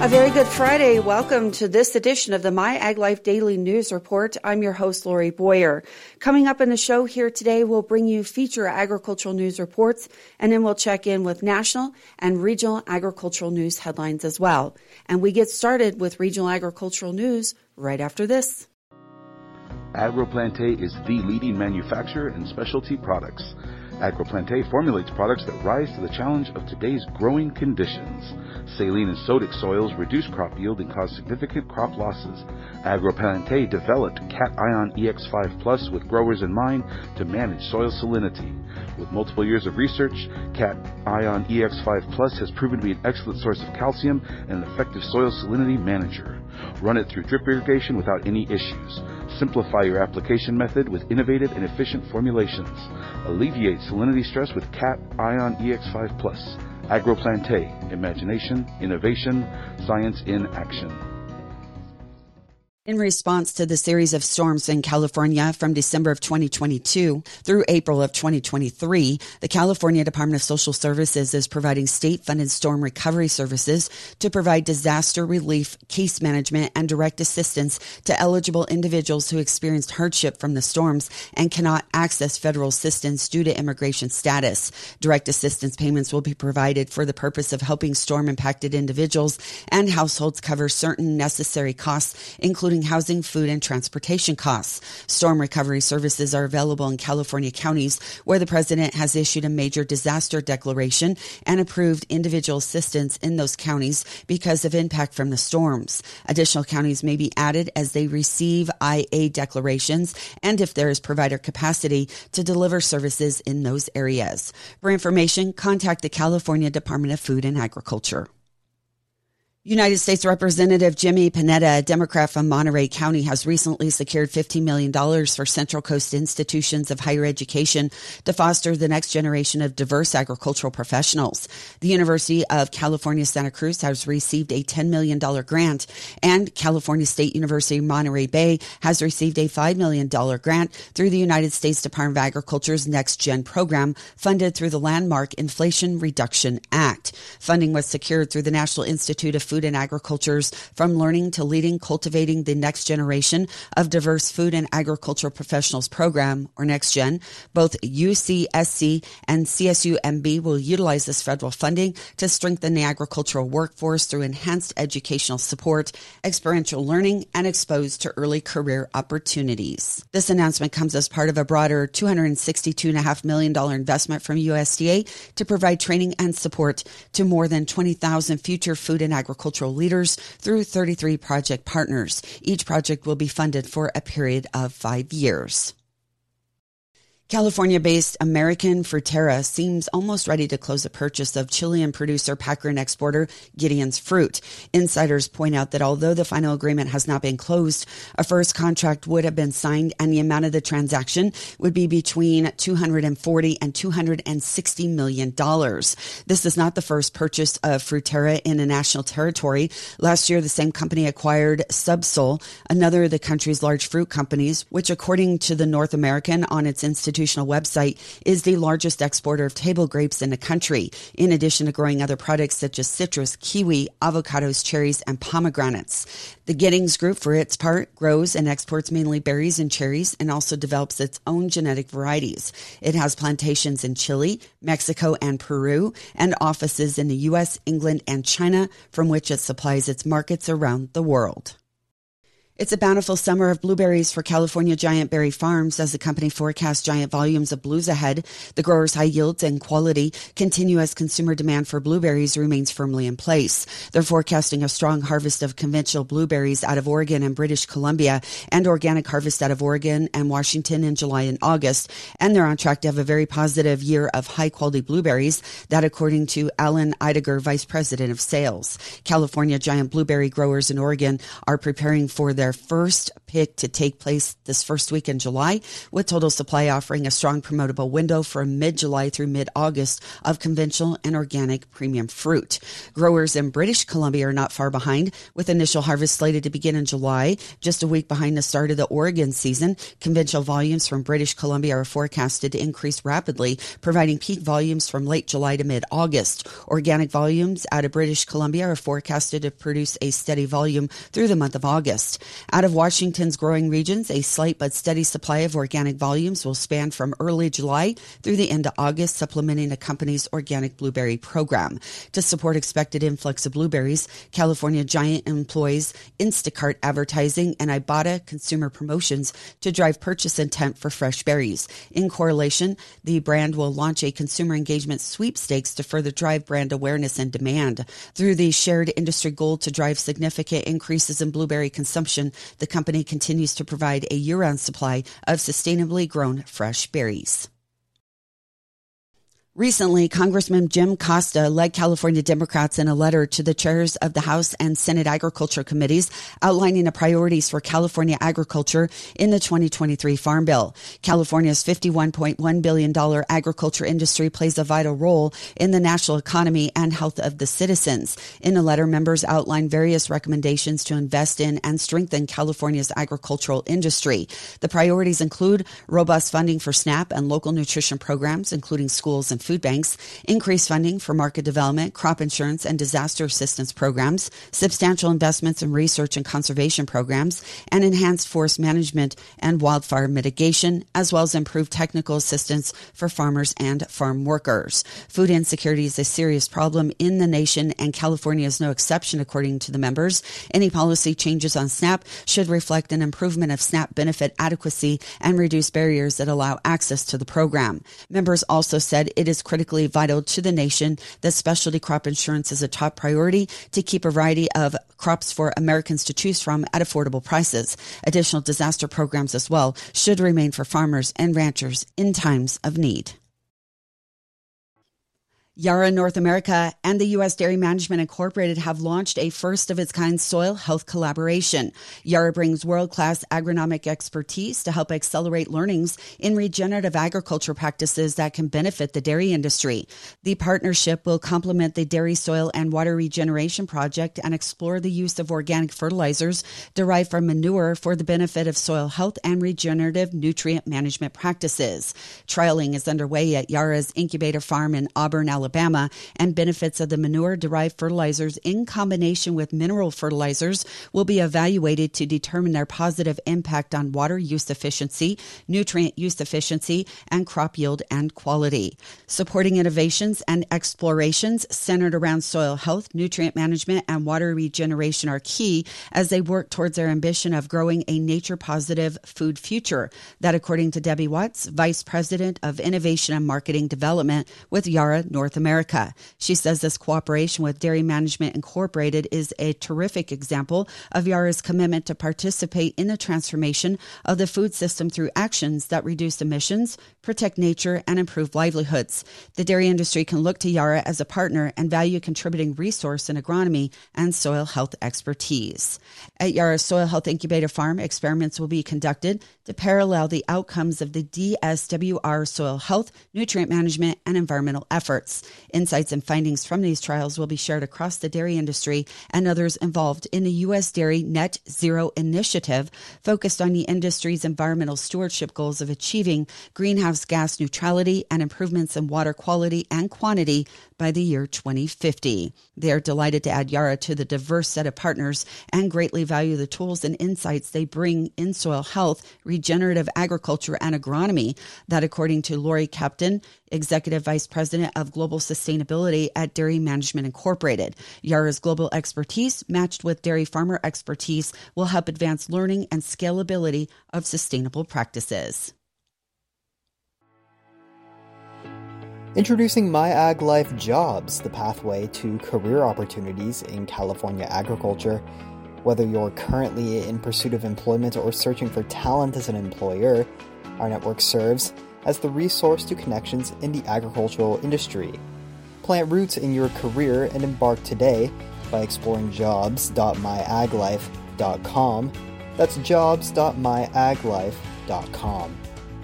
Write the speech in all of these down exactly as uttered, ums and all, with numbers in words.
A very good Friday. Welcome to this edition of the My Ag Life Daily News Report. I'm your host, Lori Boyer. Coming up in the show here today, we'll bring you feature agricultural news reports, and then we'll check in with national and regional agricultural news headlines as well. And we get started with regional agricultural news right after this. AgroPlante is the leading manufacturer in specialty products. AgroPlante formulates products that rise to the challenge of today's growing conditions. Saline and sodic soils reduce crop yield and cause significant crop losses. AgroPlante developed Cat Ion E X five Plus with growers in mind to manage soil salinity. With multiple years of research, Cat Ion E X five Plus has proven to be an excellent source of calcium and an effective soil salinity manager. Run it through drip irrigation without any issues. Simplify your application method with innovative and efficient formulations. Alleviate salinity stress with Cat Ion E X five Plus. AgroPlante. Imagination, innovation, science in action. In response to the series of storms in California from December of twenty twenty-two through April of twenty twenty-three, the California Department of Social Services is providing state-funded storm recovery services to provide disaster relief, case management, and direct assistance to eligible individuals who experienced hardship from the storms and cannot access federal assistance due to immigration status. Direct assistance payments will be provided for the purpose of helping storm-impacted individuals and households cover certain necessary costs, including housing, food, and transportation costs. Storm recovery services are available in California counties where the president has issued a major disaster declaration and approved individual assistance in those counties because of impact from the storms. Additional counties may be added as they receive I A declarations and if there is provider capacity to deliver services in those areas. For information, contact the California Department of Food and Agriculture. United States Representative Jimmy Panetta, a Democrat from Monterey County, has recently secured fifteen million dollars for Central Coast institutions of higher education to foster the next generation of diverse agricultural professionals. The University of California, Santa Cruz has received a ten million dollars grant, and California State University, Monterey Bay has received a five million dollars grant through the United States Department of Agriculture's Next Gen program, funded through the landmark Inflation Reduction Act. Funding was secured through the National Institute of Food Food and Agriculture's From Learning to Leading, Cultivating the Next Generation of Diverse Food and Agricultural Professionals program, or NextGen. Both U C S C and C S U M B will utilize this federal funding to strengthen the agricultural workforce through enhanced educational support, experiential learning, and exposed to early career opportunities. This announcement comes as part of a broader two hundred sixty-two point five million dollars investment from U S D A to provide training and support to more than twenty thousand future food and agricultural leaders through thirty-three project partners. Each project will be funded for a period of five years. California-based American Fruitera seems almost ready to close a purchase of Chilean producer, packer, and exporter Gideon's Fruit. Insiders point out that although the final agreement has not been closed, a first contract would have been signed, and the amount of the transaction would be between two hundred forty and two hundred sixty million dollars. This is not the first purchase of Fruitera in a national territory. Last year, the same company acquired Subsol, another of the country's large fruit companies, which, according to the North American on its institutional website, is the largest exporter of table grapes in the country, in addition to growing other products such as citrus, kiwi, avocados, cherries, and pomegranates. The Giddings Group, for its part, grows and exports mainly berries and cherries and also develops its own genetic varieties. It has plantations in Chile, Mexico, and Peru, and offices in the U S, England, and China, from which it supplies its markets around the world. It's a bountiful summer of blueberries for California Giant Berry Farms as the company forecasts giant volumes of blues ahead. The growers' high yields and quality continue as consumer demand for blueberries remains firmly in place. They're forecasting a strong harvest of conventional blueberries out of Oregon and British Columbia and organic harvest out of Oregon and Washington in July and August. And they're on track to have a very positive year of high-quality blueberries, that according to Alan Eidiger, Vice President of Sales. California Giant blueberry growers in Oregon are preparing for the their first pick to take place this first week in July, with Total Supply offering a strong promotable window from mid-July through mid-August of conventional and organic premium fruit. Growers in British Columbia are not far behind, with initial harvest slated to begin in July, just a week behind the start of the Oregon season. Conventional volumes from British Columbia are forecasted to increase rapidly, providing peak volumes from late July to mid-August. Organic volumes out of British Columbia are forecasted to produce a steady volume through the month of August. Out of Washington's growing regions, a slight but steady supply of organic volumes will span from early July through the end of August, supplementing the company's organic blueberry program. To support expected influx of blueberries, California Giant employs Instacart advertising and Ibotta consumer promotions to drive purchase intent for fresh berries. In correlation, the brand will launch a consumer engagement sweepstakes to further drive brand awareness and demand. Through the shared industry goal to drive significant increases in blueberry consumption, the company continues to provide a year-round supply of sustainably grown fresh berries. Recently, Congressman Jim Costa led California Democrats in a letter to the chairs of the House and Senate Agriculture Committees outlining the priorities for California agriculture in the twenty twenty-three Farm Bill. California's fifty-one point one billion dollars agriculture industry plays a vital role in the national economy and health of the citizens. In the letter, members outlined various recommendations to invest in and strengthen California's agricultural industry. The priorities include robust funding for SNAP and local nutrition programs, including schools and food banks, increased funding for market development, crop insurance, and disaster assistance programs, substantial investments in research and conservation programs, and enhanced forest management and wildfire mitigation, as well as improved technical assistance for farmers and farm workers. Food insecurity is a serious problem in the nation, and California is no exception, according to the members. Any policy changes on SNAP should reflect an improvement of SNAP benefit adequacy and reduce barriers that allow access to the program. Members also said it is is critically vital to the nation that specialty crop insurance is a top priority to keep a variety of crops for Americans to choose from at affordable prices. Additional disaster programs as well should remain for farmers and ranchers in times of need. Yara North America and the U S Dairy Management Incorporated have launched a first-of-its-kind soil health collaboration. Yara brings world-class agronomic expertise to help accelerate learnings in regenerative agriculture practices that can benefit the dairy industry. The partnership will complement the Dairy Soil and Water Regeneration Project and explore the use of organic fertilizers derived from manure for the benefit of soil health and regenerative nutrient management practices. Trialing is underway at Yara's incubator farm in Auburn, Alabama. Alabama, and benefits of the manure-derived fertilizers in combination with mineral fertilizers will be evaluated to determine their positive impact on water use efficiency, nutrient use efficiency, and crop yield and quality. Supporting innovations and explorations centered around soil health, nutrient management, and water regeneration are key as they work towards their ambition of growing a nature-positive food future. That, according to Debbie Watts, Vice President of Innovation and Marketing Development with Yara North America. She says this cooperation with Dairy Management Incorporated is a terrific example of Yara's commitment to participate in the transformation of the food system through actions that reduce emissions, protect nature, and improve livelihoods. The dairy industry can look to Yara as a partner and value contributing resource in agronomy and soil health expertise. At Yara's Soil Health Incubator Farm, experiments will be conducted to parallel the outcomes of the D S W R soil health, nutrient management, and environmental efforts. Insights and findings from these trials will be shared across the dairy industry and others involved in the U S Dairy Net Zero Initiative, focused on the industry's environmental stewardship goals of achieving greenhouse gas neutrality and improvements in water quality and quantity by the year twenty fifty. They are delighted to add Yara to the diverse set of partners and greatly value the tools and insights they bring in soil health, regenerative agriculture, and agronomy. That, according to Lori Captain, Executive Vice President of Global Sustainability at Dairy Management Incorporated. Yara's global expertise, matched with dairy farmer expertise, will help advance learning and scalability of sustainable practices. Introducing MyAgLife Jobs, the pathway to career opportunities in California agriculture. Whether you're currently in pursuit of employment or searching for talent as an employer, our network serves as the resource to connections in the agricultural industry. Plant roots in your career and embark today by exploring jobs dot my ag life dot com That's jobs dot my ag life dot com.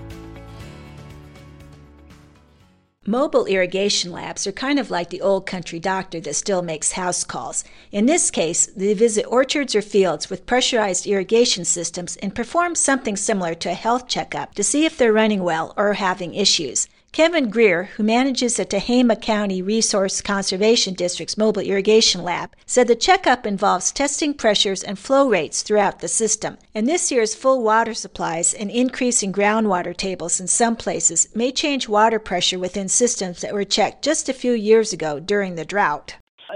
Mobile irrigation labs are kind of like the old country doctor that still makes house calls. In this case, they visit orchards or fields with pressurized irrigation systems and perform something similar to a health checkup to see if they're running well or having issues. Kevin Greer, who manages the Tehama County Resource Conservation District's mobile irrigation lab, said the checkup involves testing pressures and flow rates throughout the system. And this year's full water supplies and increase in groundwater tables in some places may change water pressure within systems that were checked just a few years ago during the drought.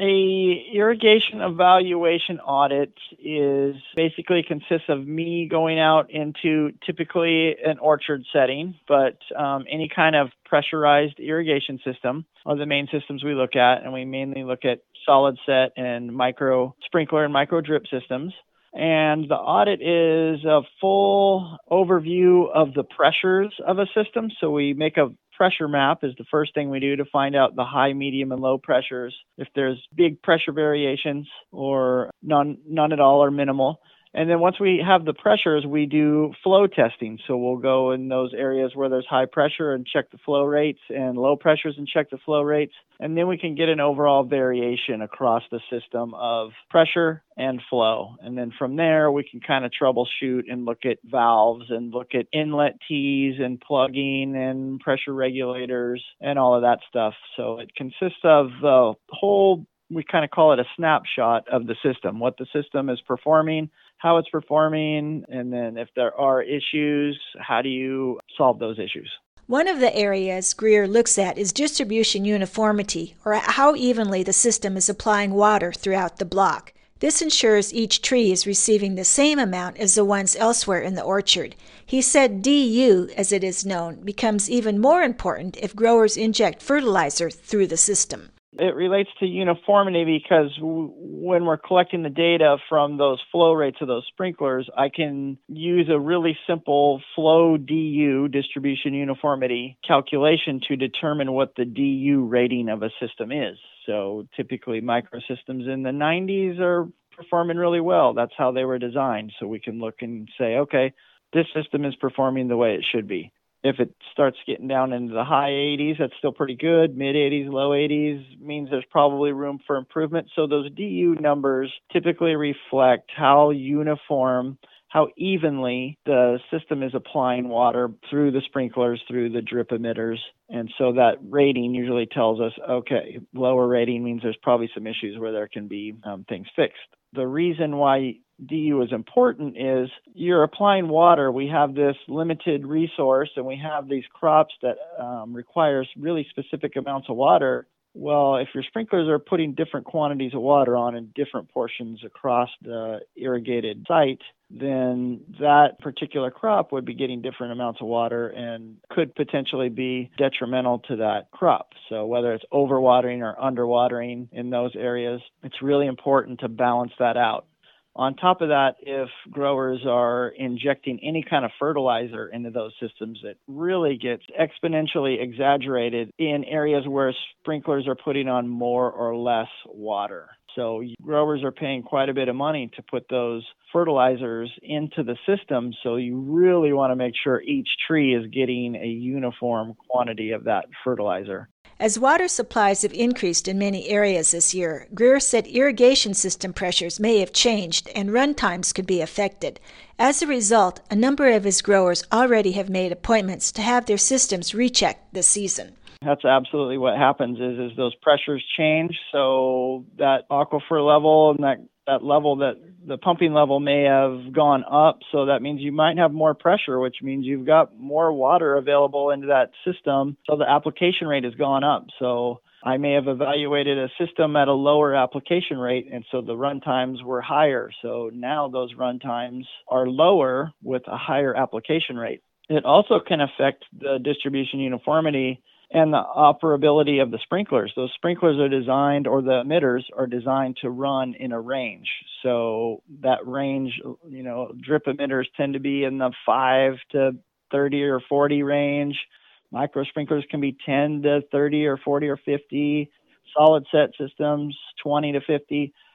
A irrigation evaluation audit is basically consists of me going out into typically an orchard setting, but um, any kind of pressurized irrigation system are the main systems we look at, and we mainly look at solid set and micro sprinkler and micro drip systems. And the audit is a full overview of the pressures of a system. So we make a pressure map is the first thing we do to find out the high, medium, and low pressures. If there's big pressure variations or none, none at all or minimal. And then once we have the pressures, we do flow testing. So we'll go in those areas where there's high pressure and check the flow rates, and low pressures and check the flow rates. And then we can get an overall variation across the system of pressure and flow. And then from there, we can kind of troubleshoot and look at valves and look at inlet tees and plugging and pressure regulators and all of that stuff. So it consists of the whole, we kind of call it a snapshot of the system, what the system is performing, how it's performing, and then if there are issues, how do you solve those issues? One of the areas Greer looks at is distribution uniformity, or how evenly the system is applying water throughout the block. This ensures each tree is receiving the same amount as the ones elsewhere in the orchard. He said D U, as it is known, becomes even more important if growers inject fertilizer through the system. It relates to uniformity because w- when we're collecting the data from those flow rates of those sprinklers, I can use a really simple flow D U, distribution uniformity calculation, to determine what the D U rating of a system is. So typically microsystems in the nineties are performing really well. That's how they were designed. So we can look and say, okay, this system is performing the way it should be. If it starts getting down into the high eighties, that's still pretty good. mid eighties, low eighties means there's probably room for improvement. So those D U numbers typically reflect how uniform, how evenly the system is applying water through the sprinklers, through the drip emitters. And so that rating usually tells us, okay, lower rating means there's probably some issues where there can be um, things fixed. The reason why D U is important is you're applying water. We have this limited resource, and we have these crops that um, requires really specific amounts of water. Well, if your sprinklers are putting different quantities of water on in different portions across the irrigated site, then that particular crop would be getting different amounts of water and could potentially be detrimental to that crop. So whether it's overwatering or underwatering in those areas, it's really important to balance that out. On top of that, if growers are injecting any kind of fertilizer into those systems, it really gets exponentially exaggerated in areas where sprinklers are putting on more or less water. So growers are paying quite a bit of money to put those fertilizers into the system. So you really want to make sure each tree is getting a uniform quantity of that fertilizer. As water supplies have increased in many areas this year, Greer said irrigation system pressures may have changed and run times could be affected. As a result, a number of his growers already have made appointments to have their systems rechecked this season. That's absolutely what happens is, is those pressures change. So that aquifer level and that, that level that the pumping level may have gone up. So that means you might have more pressure, which means you've got more water available into that system. So the application rate has gone up. So I may have evaluated a system at a lower application rate, and so the run times were higher. So now those run times are lower with a higher application rate. It also can affect the distribution uniformity and the operability of the sprinklers. Those sprinklers are designed, or the emitters are designed to run in a range. So that range, you know, drip emitters tend to be in the five to thirty or forty range. Micro sprinklers can be ten to thirty or forty or fifty. Solid set systems, twenty to fifty.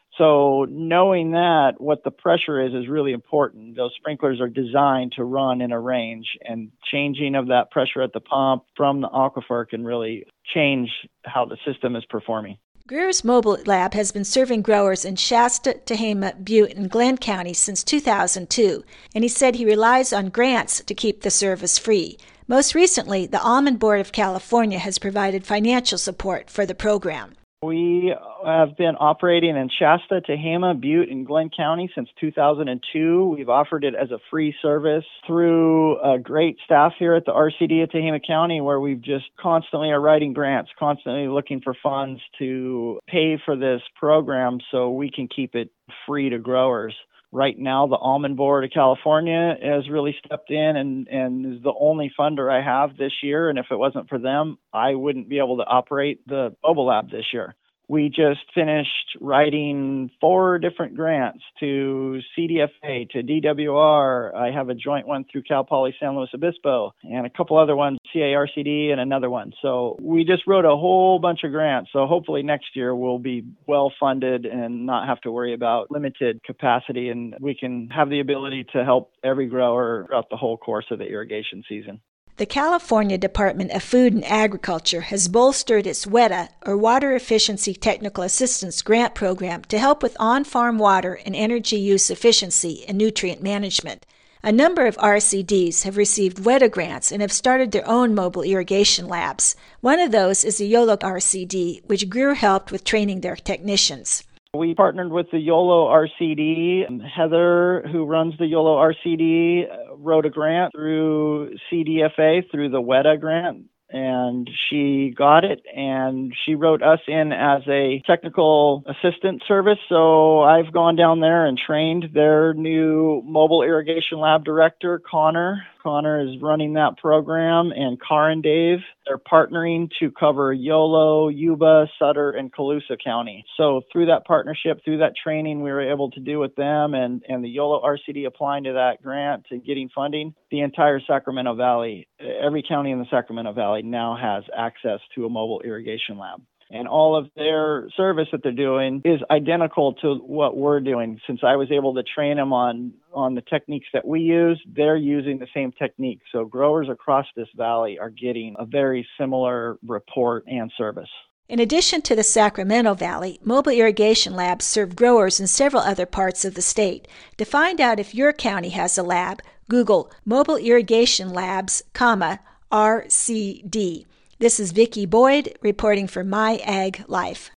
So knowing that, what the pressure is, is really important. Those sprinklers are designed to run in a range, and changing of that pressure at the pump from the aquifer can really change how the system is performing. Greer's mobile lab has been serving growers in Shasta, Tehama, Butte, and Glenn counties since two thousand two, and he said he relies on grants to keep the service free. Most recently, the Almond Board of California has provided financial support for the program. We have been operating in Shasta, Tehama, Butte, and Glenn County since two thousand two. We've offered it as a free service through a great staff here at the R C D of Tehama County, where we've just constantly are writing grants, constantly looking for funds to pay for this program so we can keep it free to growers. Right now, the Almond Board of California has really stepped in and, and is the only funder I have this year. And if it wasn't for them, I wouldn't be able to operate the mobile lab this year. We just finished writing four different grants to C D F A, to D W R. I have a joint one through Cal Poly San Luis Obispo, and a couple other ones, C A R C D and another one. So we just wrote a whole bunch of grants. So hopefully next year we'll be well funded and not have to worry about limited capacity, and we can have the ability to help every grower throughout the whole course of the irrigation season. The California Department of Food and Agriculture has bolstered its WETA, or Water Efficiency Technical Assistance Grant Program, to help with on-farm water and energy use efficiency and nutrient management. A number of R C Ds have received WETA grants and have started their own mobile irrigation labs. One of those is the YOLO R C D, which Greer helped with training their technicians. We partnered with the YOLO R C D. Heather, who runs the YOLO R C D, wrote a grant through C D F A, through the WETA grant, and she got it, and she wrote us in as a technical assistant service. So I've gone down there and trained their new mobile irrigation lab director, Connor. Connor is running that program, and Carr and Dave, they're partnering to cover Yolo, Yuba, Sutter, and Colusa County. So through that partnership, through that training we were able to do with them, and, and the Yolo R C D applying to that grant and getting funding, the entire Sacramento Valley, every county in the Sacramento Valley now has access to a mobile irrigation lab. And all of their service that they're doing is identical to what we're doing. Since I was able to train them on, on the techniques that we use, they're using the same technique. So growers across this valley are getting a very similar report and service. In addition to the Sacramento Valley, mobile irrigation labs serve growers in several other parts of the state. To find out if your county has a lab, Google Mobile Irrigation Labs, comma, R C D. This is Vicki Boyd reporting for My Ag Life.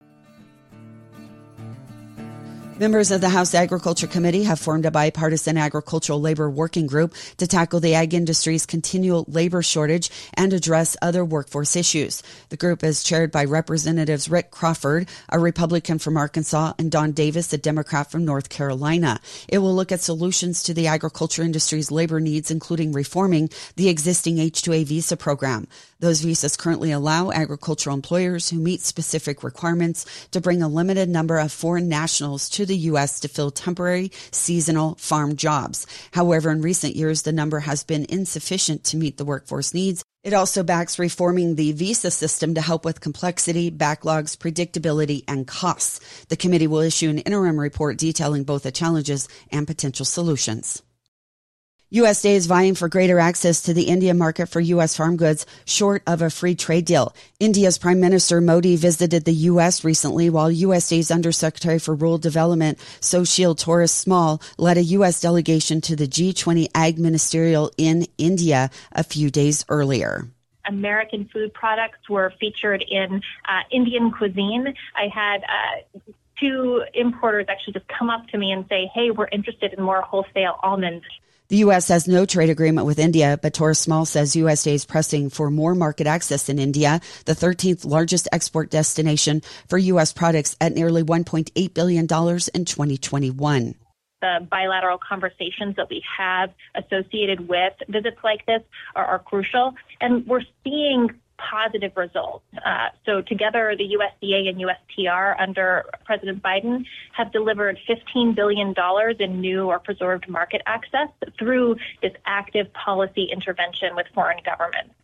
Members of the House Agriculture Committee have formed a bipartisan agricultural labor working group to tackle the ag industry's continual labor shortage and address other workforce issues. The group is chaired by Representatives Rick Crawford, a Republican from Arkansas, and Don Davis, a Democrat from North Carolina. It will look at solutions to the agriculture industry's labor needs, including reforming the existing H two A visa program. Those visas currently allow agricultural employers who meet specific requirements to bring a limited number of foreign nationals to the U S to fill temporary, seasonal farm jobs. However, in recent years, the number has been insufficient to meet the workforce needs. It also backs reforming the visa system to help with complexity, backlogs, predictability, and costs. The committee will issue an interim report detailing both the challenges and potential solutions. U S D A is vying for greater access to the Indian market for U S farm goods, short of a free trade deal. India's Prime Minister Modi visited the U S recently, while U S D A's Undersecretary for Rural Development, Sushil Torres Small, led a U S delegation to the G twenty Ag Ministerial in India a few days earlier. American food products were featured in uh, Indian cuisine. I had uh, two importers actually just come up to me and say, hey, we're interested in more wholesale almonds. The U S has no trade agreement with India, but Torres Small says U S D A is pressing for more market access in India, the thirteenth largest export destination for U S products at nearly one point eight billion dollars in twenty twenty-one. The bilateral conversations that we have associated with visits like this are, are crucial, and we're seeing positive results. Uh, so together, the U S D A and U S T R under President Biden have delivered fifteen billion dollars in new or preserved market access through this active policy intervention with foreign governments.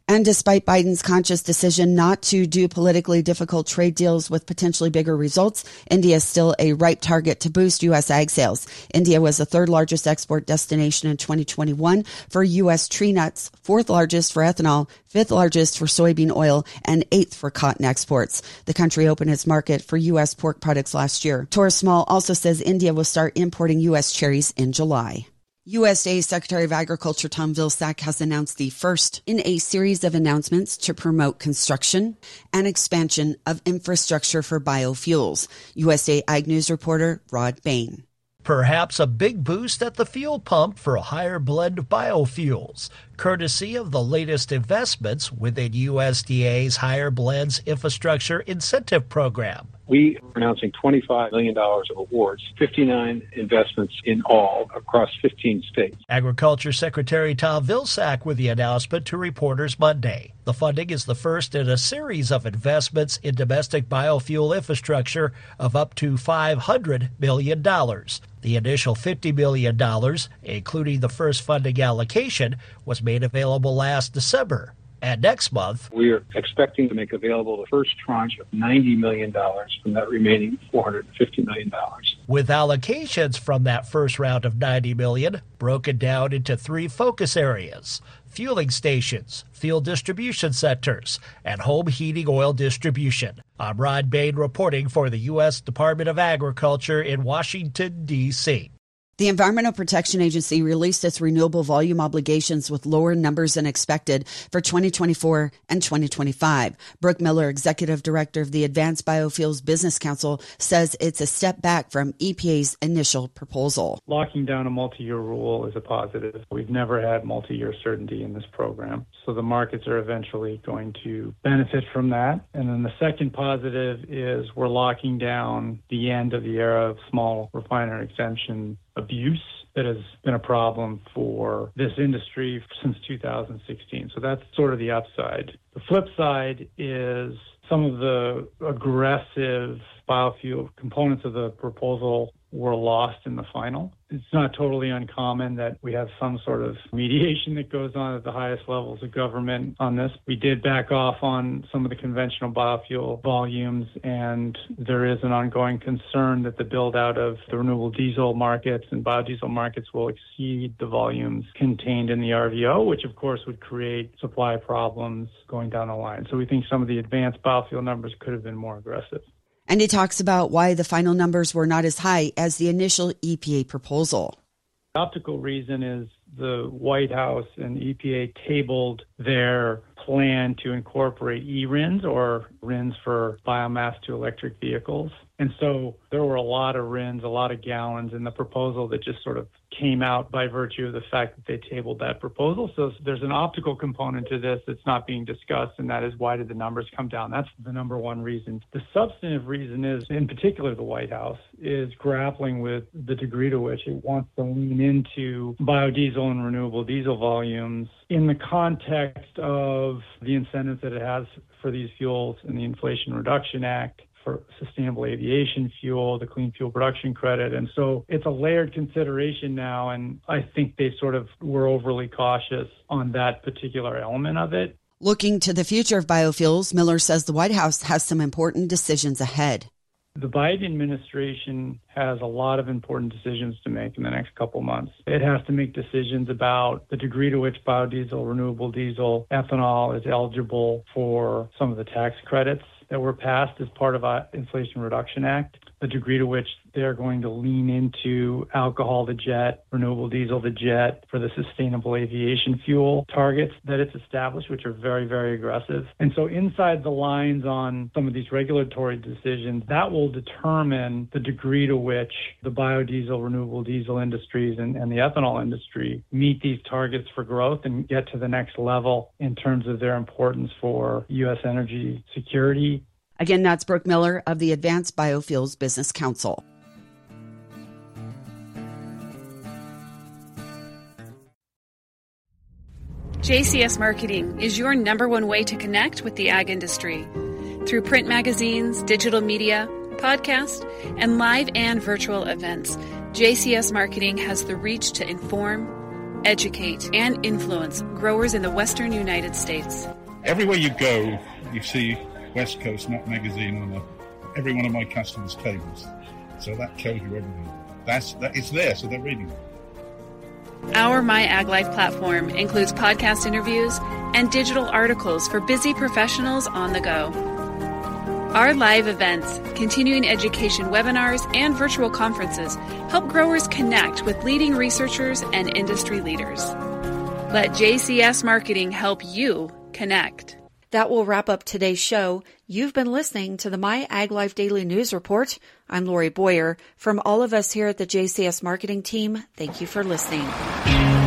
And despite Biden's conscious decision not to do politically difficult trade deals with potentially bigger results, India is still a ripe target to boost U S ag sales. India was the third largest export destination in twenty twenty-one for U S tree nuts, fourth largest for ethanol, fifth largest for soybean oil, and eighth for cotton exports. The country opened its market for U S pork products last year. Torres Small also says India will start importing U S cherries in July. U S D A Secretary of Agriculture Tom Vilsack has announced the first in a series of announcements to promote construction and expansion of infrastructure for biofuels. U S D A Ag News reporter Rod Bain. Perhaps a big boost at the fuel pump for a higher blend of biofuels, courtesy of the latest investments within U S D A's Higher Blends Infrastructure Incentive Program. We are announcing twenty-five million dollars of awards, fifty-nine investments in all across fifteen states. Agriculture Secretary Tom Vilsack with the announcement to reporters Monday. The funding is the first in a series of investments in domestic biofuel infrastructure of up to five hundred million dollars. The initial fifty million dollars, including the first funding allocation, was made available last December. And next month, we are expecting to make available the first tranche of ninety million dollars from that remaining four hundred fifty million dollars. With allocations from that first round of ninety million dollars broken down into three focus areas: fueling stations, fuel distribution centers, and home heating oil distribution. I'm Rod Bain reporting for the U S Department of Agriculture in Washington, D C The Environmental Protection Agency released its renewable volume obligations with lower numbers than expected for twenty twenty-four and twenty twenty-five. Brooke Miller, Executive Director of the Advanced Biofuels Business Council, says it's a step back from E P A's initial proposal. Locking down a multi-year rule is a positive. We've never had multi-year certainty in this program, so the markets are eventually going to benefit from that. And then the second positive is we're locking down the end of the era of small refiner exemption abuse that has been a problem for this industry since two thousand sixteen. So that's sort of the upside. The flip side is some of the aggressive biofuel components of the proposal were lost in the final. It's not totally uncommon that we have some sort of mediation that goes on at the highest levels of government on this. We did back off on some of the conventional biofuel volumes, and there is an ongoing concern that the build out of the renewable diesel markets and biodiesel markets will exceed the volumes contained in the R V O, which of course would create supply problems going down the line. So we think some of the advanced biofuel numbers could have been more aggressive. And he talks about why the final numbers were not as high as the initial E P A proposal. The optical reason is the White House and E P A tabled their plan to incorporate E R I Ns, or R I Ns for biomass to electric vehicles. And so there were a lot of R I Ns, a lot of gallons in the proposal that just sort of came out by virtue of the fact that they tabled that proposal. So there's an optical component to this that's not being discussed, and that is why did the numbers come down? That's the number one reason. The substantive reason is, in particular, the White House is grappling with the degree to which it wants to lean into biodiesel and renewable diesel volumes in the context of the incentives that it has for these fuels in the Inflation Reduction Act, for sustainable aviation fuel, the Clean Fuel Production Credit. And so it's a layered consideration now, and I think they sort of were overly cautious on that particular element of it. Looking to the future of biofuels, Miller says the White House has some important decisions ahead. The Biden administration has a lot of important decisions to make in the next couple months. It has to make decisions about the degree to which biodiesel, renewable diesel, ethanol is eligible for some of the tax credits that were passed as part of the Inflation Reduction Act, the degree to which they're going to lean into alcohol to jet, renewable diesel to jet for the sustainable aviation fuel targets that it's established, which are very, very aggressive. And so inside the lines on some of these regulatory decisions, that will determine the degree to which the biodiesel, renewable diesel industries and, and the ethanol industry meet these targets for growth and get to the next level in terms of their importance for U S energy security. Again, that's Brooke Miller of the Advanced Biofuels Business Council. J C S Marketing is your number one way to connect with the ag industry. Through print magazines, digital media, podcast, and live and virtual events, J C S Marketing has the reach to inform, educate, and influence growers in the Western United States. Everywhere you go, you see West Coast Nut Magazine on a, every one of my customers' tables. So that tells you everything. That's that, it's there, so they're reading it. Our MyAgLife platform includes podcast interviews and digital articles for busy professionals on the go. Our live events, continuing education webinars, and virtual conferences help growers connect with leading researchers and industry leaders. Let J C S Marketing help you connect. That will wrap up today's show. You've been listening to the MyAgLife Daily News Report. I'm Lori Boyer. From all of us here at the J C S Marketing team, thank you for listening.